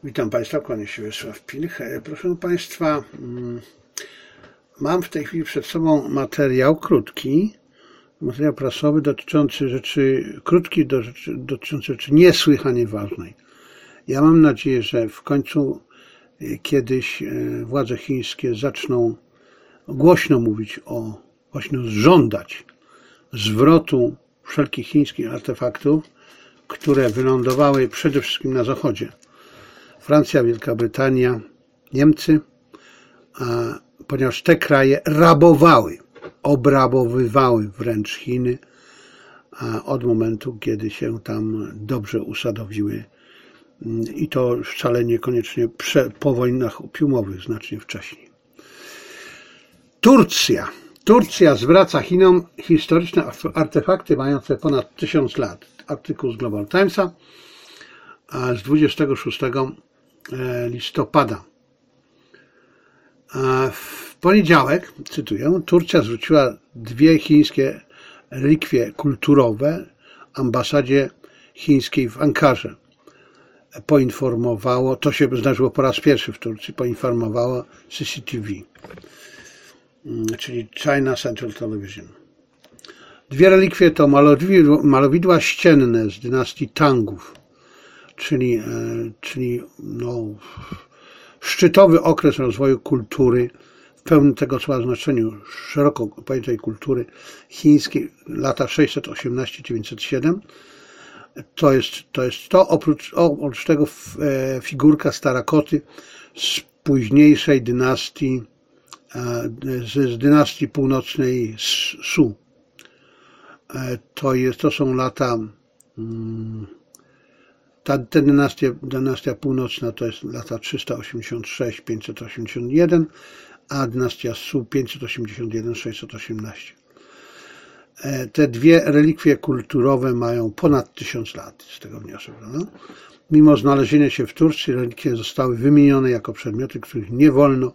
Witam Państwa, kłaniam się Wiesław Pilch. Proszę Państwa, mam w tej chwili przed sobą materiał krótki, materiał prasowy dotyczący rzeczy niesłychanie ważnej. Ja mam nadzieję, że w końcu kiedyś władze chińskie zaczną głośno mówić głośno żądać zwrotu wszelkich chińskich artefaktów, które wylądowały przede wszystkim na Zachodzie. Francja, Wielka Brytania, Niemcy, ponieważ te kraje obrabowywały wręcz Chiny od momentu, kiedy się tam dobrze usadowiły i to wcale niekoniecznie po wojnach opiumowych, znacznie wcześniej. Turcja zwraca Chinom historyczne artefakty mające ponad 1000 lat. Artykuł z Global Timesa z 26 listopada. W poniedziałek, cytuję, Turcja zwróciła 2 chińskie relikwie kulturowe ambasadzie chińskiej w Ankarze. Poinformowało, to się zdarzyło po raz pierwszy w Turcji, poinformowało CCTV, czyli China Central Television. 2 relikwie to malowidła ścienne z dynastii Tangów, czyli szczytowy okres rozwoju kultury w pełnym tego słowa znaczeniu, szeroko pojętej kultury chińskiej, lata 618-907. To jest to, oprócz tego figurka Starakoty z późniejszej dynastii, z dynastii północnej Su. To są lata, ta dynastia północna to jest lata 386-581, a dynastia Su 581-618. Te 2 relikwie kulturowe mają ponad 1000 lat, z tego wniosek. No? Mimo znalezienia się w Turcji, relikwie zostały wymienione jako przedmioty, których nie wolno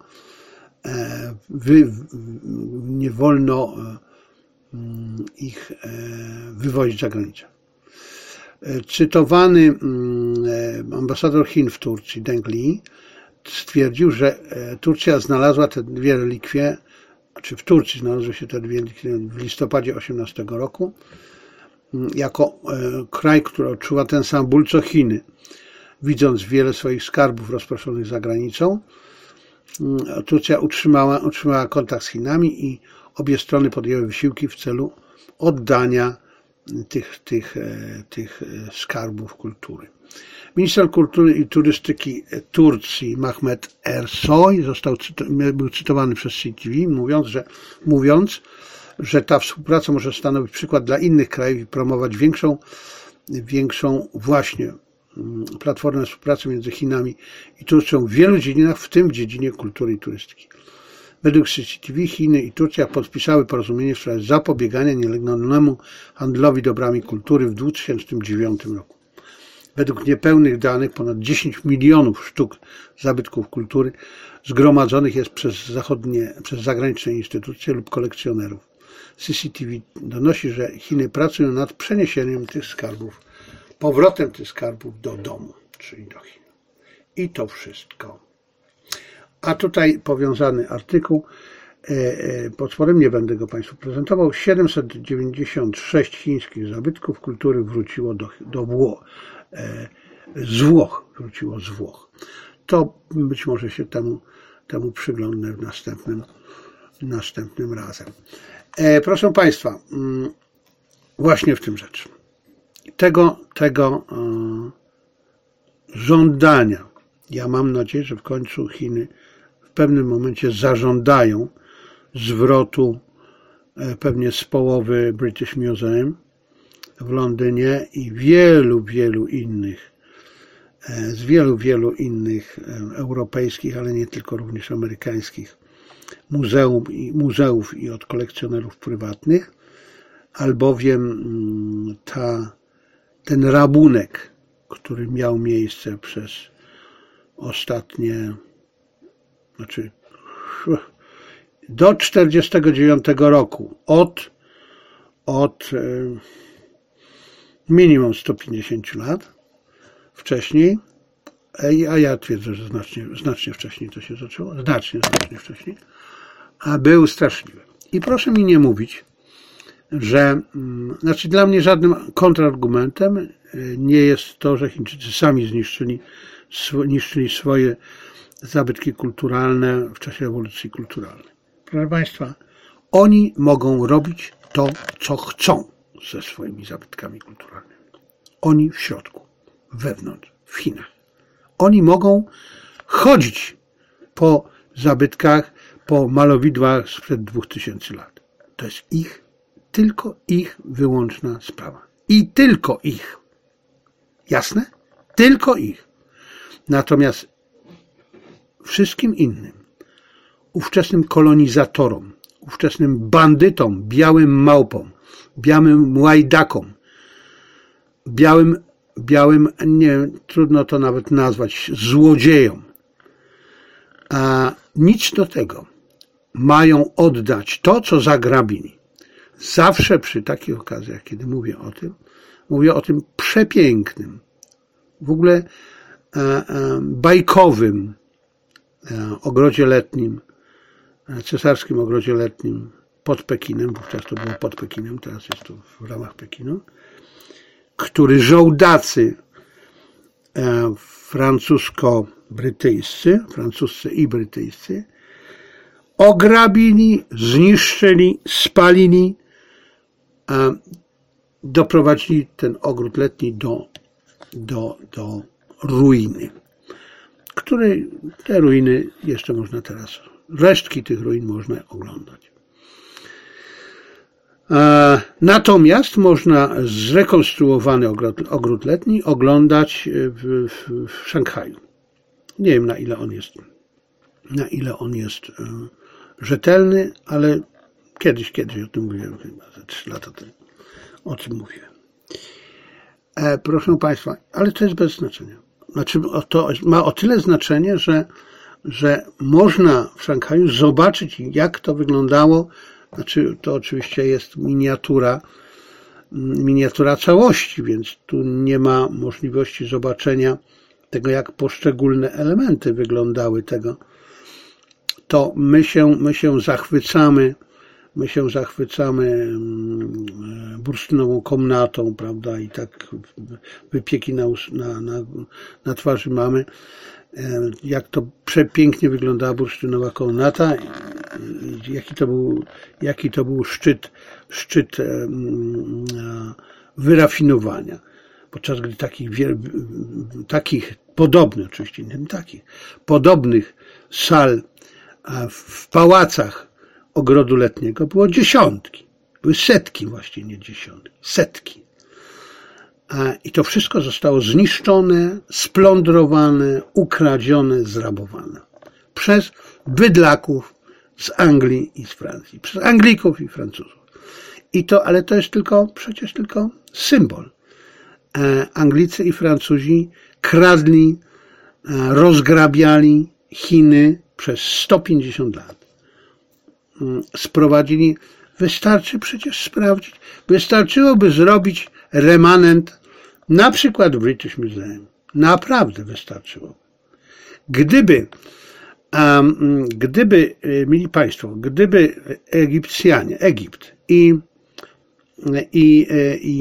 ich wywozić za granicę. Cytowany ambasador Chin w Turcji, Deng Li, stwierdził, że Turcja znalazła te 2 relikwie, czy w Turcji znalazły się te 2 relikwie w listopadzie 2018 roku, jako kraj, który odczuwa ten sam ból co Chiny, widząc wiele swoich skarbów rozproszonych za granicą. Turcja utrzymała kontakt z Chinami i obie strony podjęły wysiłki w celu oddania tych skarbów kultury. Minister kultury i turystyki Turcji Mehmet Ersoy był cytowany przez CTV, mówiąc, że ta współpraca może stanowić przykład dla innych krajów i promować większą właśnie platformę współpracy między Chinami i Turcją w wielu dziedzinach, w tym w dziedzinie kultury i turystyki. Według CCTV Chiny i Turcja podpisały porozumienie w sprawie zapobiegania nielegalnemu handlowi dobrami kultury w 2009 roku. Według niepełnych danych ponad 10 milionów sztuk zabytków kultury zgromadzonych jest przez zagraniczne instytucje lub kolekcjonerów. CCTV donosi, że Chiny pracują nad przeniesieniem powrotem tych skarbów do domu, czyli do Chin. I to wszystko. A tutaj powiązany artykuł, pod spodem nie będę go Państwu prezentował, 796 chińskich zabytków kultury wróciło z Włoch. To być może się temu przyglądnę następnym razem. Proszę Państwa, właśnie w tym rzecz. Tego żądania. Ja mam nadzieję, że w końcu Chiny w pewnym momencie zażądają zwrotu pewnie z połowy British Museum w Londynie i z wielu innych europejskich, ale nie tylko, również amerykańskich muzeów i od kolekcjonerów prywatnych, albowiem ten rabunek, który miał miejsce przez ostatnie, do 1949 roku, od minimum 150 lat wcześniej, a ja twierdzę, że znacznie wcześniej to się zaczęło, znacznie wcześniej, a był straszliwy. I proszę mi nie mówić, że, znaczy dla mnie żadnym kontrargumentem nie jest to, że Chińczycy sami niszczyli swoje zabytki kulturalne w czasie rewolucji kulturalnej. Proszę Państwa, oni mogą robić to, co chcą ze swoimi zabytkami kulturalnymi. Oni w środku, wewnątrz, w Chinach. Oni mogą chodzić po zabytkach, po malowidłach sprzed 2000 lat. To jest tylko ich wyłączna sprawa. I tylko ich. Jasne? Tylko ich. Natomiast wszystkim innym, ówczesnym kolonizatorom, ówczesnym bandytom, białym małpom, białym łajdakom, białym, nie trudno to nawet nazwać, złodziejom, a nic do tego mają oddać to, co zagrabili. Zawsze przy takich okazjach, kiedy mówię o tym przepięknym, w ogóle bajkowym ogrodzie letnim, cesarskim ogrodzie letnim pod Pekinem, wówczas to było pod Pekinem, teraz jest to w ramach Pekinu, który żołdacy francuscy i brytyjscy ograbili, zniszczyli, spalili, doprowadzili ten ogród letni do ruiny, której te ruiny jeszcze można teraz, resztki tych ruin można oglądać. Natomiast można zrekonstruowany ogród letni oglądać w Szanghaju. Nie wiem, na ile on jest rzetelny, ale kiedyś o tym mówiłem, chyba za 3 lata temu o tym mówiłem. Proszę Państwa, ale to jest bez znaczenia. Znaczy, to ma o tyle znaczenie, że można w Szanghaju zobaczyć, jak to wyglądało. Znaczy, to oczywiście jest miniatura całości, więc tu nie ma możliwości zobaczenia tego, jak poszczególne elementy wyglądały tego. To my się zachwycamy bursztynową komnatą, prawda, i tak wypieki na twarzy mamy, jak to przepięknie wyglądała bursztynowa komnata, jaki to był szczyt wyrafinowania. Podczas gdy takich podobnych, oczywiście nie takich, podobnych sal w pałacach ogrodu letniego było dziesiątki. Były setki, właściwie nie dziesiątki, setki. I to wszystko zostało zniszczone, splądrowane, ukradzione, zrabowane przez bydlaków z Anglii i z Francji, przez Anglików i Francuzów. Ale to jest przecież tylko symbol. Anglicy i Francuzi kradli, rozgrabiali Chiny przez 150 lat. Sprowadzili, wystarczy przecież sprawdzić, wystarczyłoby zrobić remanent, na przykład w British Museum. Naprawdę wystarczyło. Gdyby, mili Państwo, gdyby Egipt i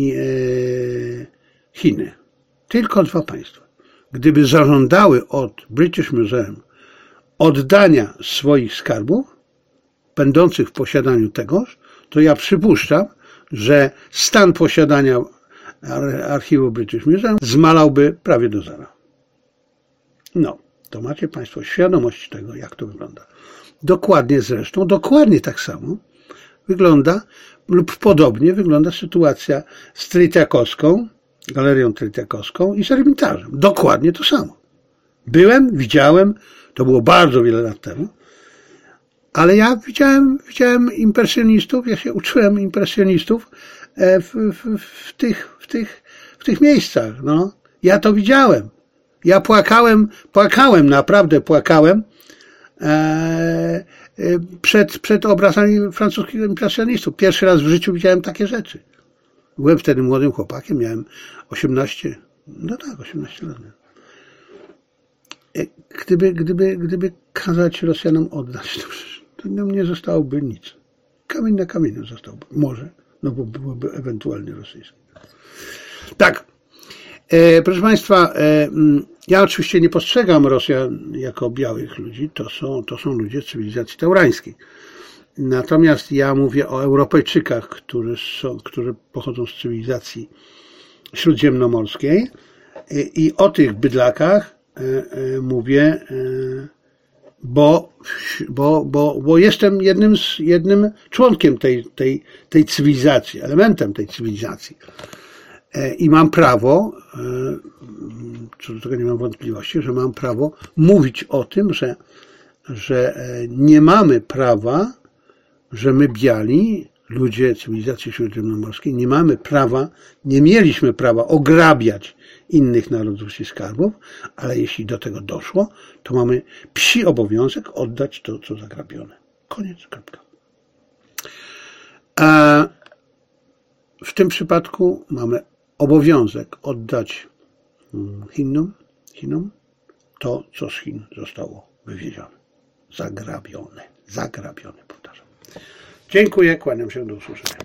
Chiny, tylko 2 państwa, gdyby zażądały od British Museum oddania swoich skarbów, będących w posiadaniu tegoż, to ja przypuszczam, że stan posiadania archiwum British Museum zmalałby prawie do zera. No, to macie Państwo świadomość tego, jak to wygląda. Dokładnie tak samo wygląda lub podobnie wygląda sytuacja z Trytiakowską, Galerią Trytiakowską i z Ermitażem. Dokładnie to samo. Widziałem, to było bardzo wiele lat temu, ale ja widziałem impresjonistów, ja się uczyłem impresjonistów w tych miejscach. No. Ja to widziałem. Ja płakałem, naprawdę płakałem przed obrazami francuskich impresjonistów. Pierwszy raz w życiu widziałem takie rzeczy. Byłem wtedy młodym chłopakiem, miałem 18 lat. gdyby kazać Rosjanom oddać, to nam nie zostałoby nic. Kamień na kamieniu zostałby. Może, no bo byłoby ewentualnie rosyjskie. Tak. Proszę Państwa, ja oczywiście nie postrzegam Rosjan jako białych ludzi. To są ludzie z cywilizacji taurańskiej. Natomiast ja mówię o Europejczykach, którzy pochodzą z cywilizacji śródziemnomorskiej i o tych bydlakach mówię, bo jestem jednym członkiem tej cywilizacji, elementem tej cywilizacji. I mam prawo, co do tego nie mam wątpliwości, że mam prawo mówić o tym, że nie mamy prawa, że my biali, ludzie cywilizacji śródziemnomorskiej, nie mieliśmy prawa ograbiać innych narodów i skarbów, ale jeśli do tego doszło, to mamy psi obowiązek oddać to, co zagrabione. Koniec, kropka. A w tym przypadku mamy obowiązek oddać Chinom to, co z Chin zostało wywiezione. Zagrabione, powtarzam. Dziękuję, kłaniam się, do usłyszenia.